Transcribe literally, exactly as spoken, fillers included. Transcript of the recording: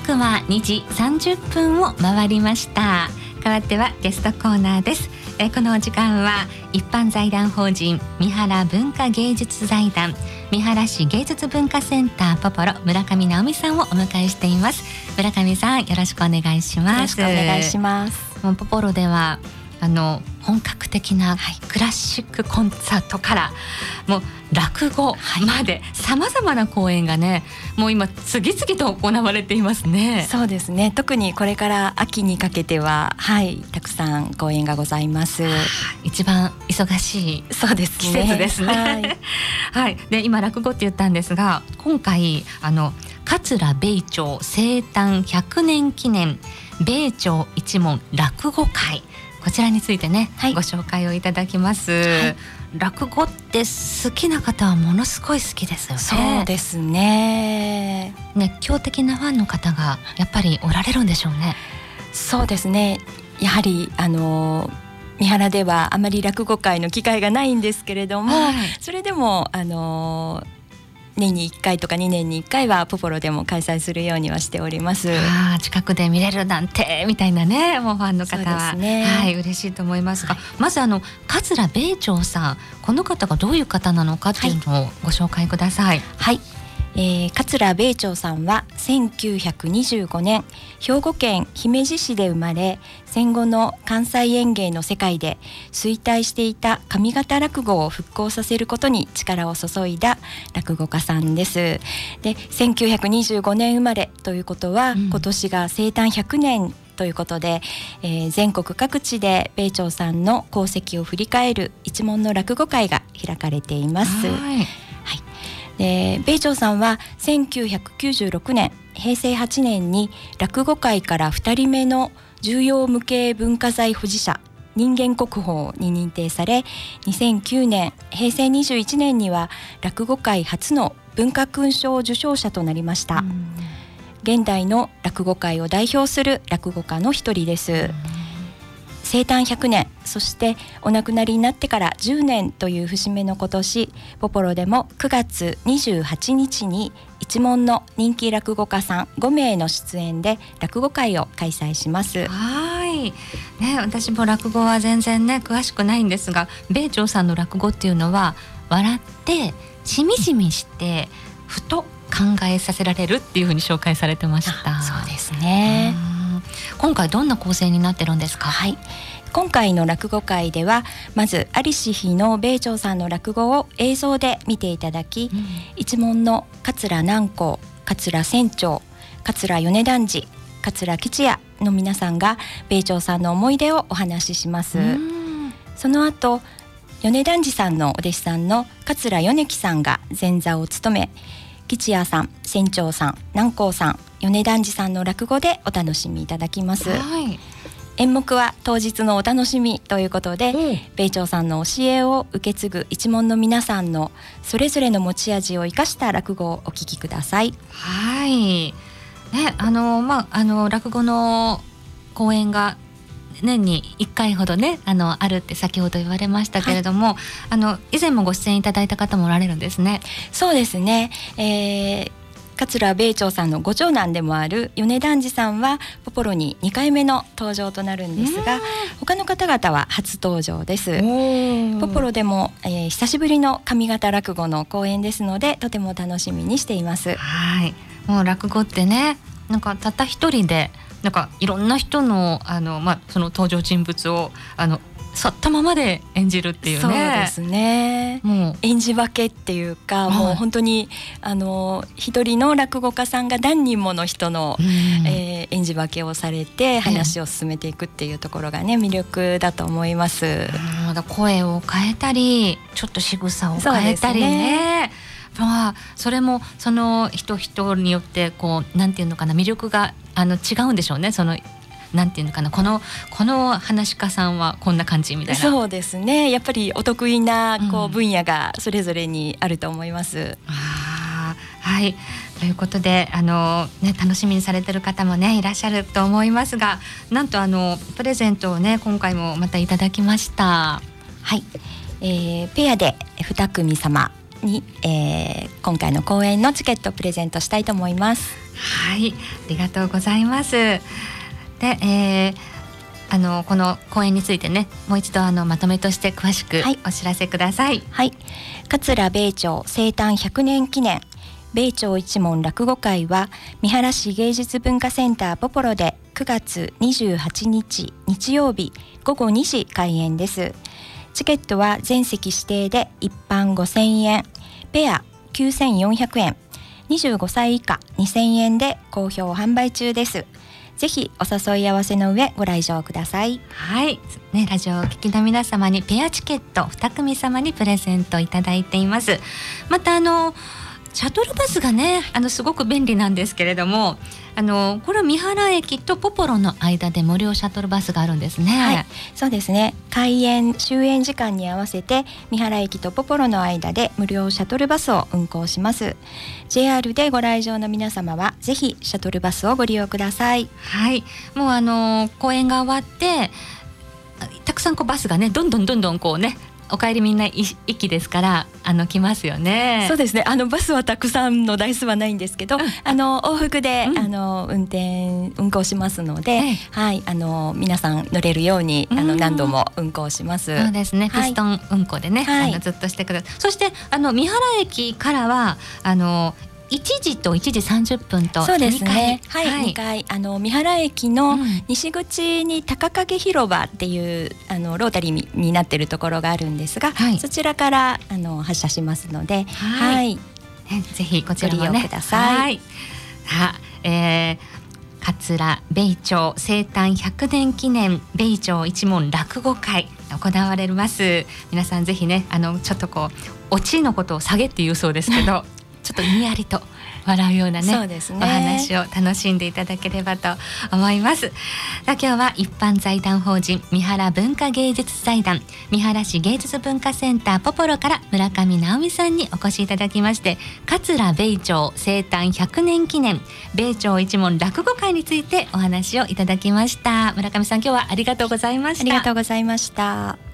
刻はにじさんじゅっぷんを回りました。代わってはゲストコーナーです。えー、この時間は一般財団法人三原文化芸術財団三原市芸術文化センターポポロ村上直美さんをお迎えしています。村上さん、よろしくお願いします。 よろしくお願いします。 もうポポロではあの本格的なクラシックコンサートからもう落語までさまざまな公演がね、もう今次々と行われていますね。 そうですね、特にこれから秋にかけては、はい、たくさん公演がございます。 一番忙しいそうですね、 季節ですね。はい、はい、で今落語って言ったんですが、今回あの桂米朝生誕ひゃくねん記念米朝一門落語会、こちらについてね、はい、ご紹介をいただきます。はい、落語って好きな方はものすごい好きですよね。 そうですね。 熱狂的なファンの方がやっぱりおられるんでしょうね。 そうですね、やはりあの三原ではあまり落語会の機会がないんですけれども、はい、それでもあの年にいっかいとかにねんにいっかいはポポロでも開催するようにはしております。 あ、近くで見れるなんてみたいなね、もうファンの方は、 ね、 はい、嬉しいと思いますが、はい、まずあの桂米朝さん、この方がどういう方なのかっていうのをご紹介ください。 はい、えー、桂米朝さんはせんきゅうひゃくにじゅうごねん兵庫県姫路市で生まれ、戦後の関西演芸の世界で衰退していた上方落語を復興させることに力を注いだ落語家さんです。で、せんきゅうひゃくにじゅうごねん生まれということは、うん、今年が生誕ひゃくねんということで、えー、全国各地で米朝さんの功績を振り返る一門の落語会が開かれています。はい、はい、で米朝さんはせんきゅうひゃくきゅうじゅうろくねんへいせいはちねんに落語界からふたりめの重要無形文化財保持者人間国宝に認定され、にせんきゅうねんへいせいにじゅういちねんには落語界初の文化勲章受章者となりました。現代の落語界を代表する落語家の一人です。生誕ひゃくねん、そしてお亡くなりになってからじゅうねんという節目の今年、ポポロでもくがつにじゅうはちにちに一門の人気落語家さんごめいの出演で落語会を開催します。 はい、ね、私も落語は全然ね詳しくないんですが、米朝さんの落語っていうのは笑ってしみじみしてふと考えさせられるっていうふうに紹介されてました。 そうですね。 今回どんな構成になってるんですか？ はい、今回の落語会ではまず在りし日の米朝さんの落語を映像で見ていただき、うん、一門の桂南光、桂船長、桂米團次、桂吉也の皆さんが米朝さんの思い出をお話しします。うん、その後米團次さんのお弟子さんの桂米喜さんが前座を務め、吉也さん、船長さん、南光さん、米團次さんの落語でお楽しみいただきます。はい、演目は当日のお楽しみということで、うん、米朝さんの教えを受け継ぐ一門の皆さんのそれぞれの持ち味を生かした落語をお聞きください。 はい、ね、あのまああの落語の公演が年にいっかいほどね あのあるって先ほど言われましたけれども、はい、あの以前もご出演いただいた方もおられるんですね。 そうですね、えー桂米朝さんのご長男でもある米團次さんはポポロににかいめの登場となるんですが、他の方々は初登場です。ポポロでも、えー、久しぶりの上方落語の公演ですので、とても楽しみにしています。 はい、もう落語ってね、なんかたった一人でなんかいろんな人のあの、まあ、その登場人物をあの去ったままで演じるっていうね。 そうですね、もう演じ分けっていうか、はい、もう本当にあの一人の落語家さんが何人もの人の、えー、演じ分けをされて話を進めていくっていうところがね、魅力だと思います。 まだ声を変えたりちょっと仕草を変えたりね、まあ、それもその人人によってこうなんていうのかな、魅力があの違うんでしょうね。そのなんていうのかな、このこの話し家さんはこんな感じみたいな。 そうですね、やっぱりお得意なこう分野がそれぞれにあると思います。うん、 あ、はい、ということであの、ね、楽しみにされてる方もねいらっしゃると思いますが、なんとあのプレゼントをね今回もまたいただきました。 はい、えー、ペアでに組様に、えー、今回の公演のチケットをプレゼントしたいと思います。 はい、ありがとうございます。で、えー、あのこの公演についてね、もう一度あのまとめとして詳しくお知らせください。 はい、桂米朝生誕ひゃくねん記念米朝一門落語会は三原市芸術文化センターポポロでくがつにじゅうはちにち日曜日ごごにじ開演です。チケットは全席指定で一般ごせんえん、ペアきゅうせんよんひゃくえん、にじゅうごさい以下にせんえんで好評販売中です。ぜひお誘い合わせの上ご来場ください。 はい、ね、ラジオをお聞きの皆様にペアチケットに組様にプレゼントいただいています。またあのシャトルバスがね、あのすごく便利なんですけれども、あのこれは三原駅とポポロの間で無料シャトルバスがあるんですね。 はい、そうですね。開園終園時間に合わせて三原駅とポポロの間で無料シャトルバスを運行します。 ジェイアール でご来場の皆様はぜひシャトルバスをご利用ください。 はい、もうあの公演が終わってたくさんこうバスがね、どんどんどんどんこうね、お帰りみんな駅ですからあの来ますよね。 そうですね。あのバスはたくさんの台数はないんですけど、うん、あの往復で、うん、あの運転運行しますので、はい、はい、あの皆さん乗れるように、うん、あの何度も運行します。 そうですね。 はい、 ピストン運行でね、はい、あのずっとしてください。そしてあの三原駅からはあのいちじといちじさんじゅっぷんとそうですね。はい、はい、にかいあの三原駅の西口に高影広場っていうあのロータリーになっているところがあるんですが、はい、そちらからあの発車しますので、はい、はい、 ね、ぜひこちらもねご利用ください。 はい、さあ、えー、桂米朝生誕ひゃくねん記念米朝一門落語会行われます。皆さんぜひね、あのちょっとこうオチのことを下げって言うそうですけどちょっとにやりと笑うようなね、 そうですね、 お話を楽しんでいただければと思います。さあ、今日は一般財団法人三原文化芸術財団三原市芸術文化センターポポロから村上直美さんにお越しいただきまして、桂米朝生誕ひゃくねん記念米朝一門落語会についてお話をいただきました。村上さん、今日はありがとうございました。 ありがとうございました。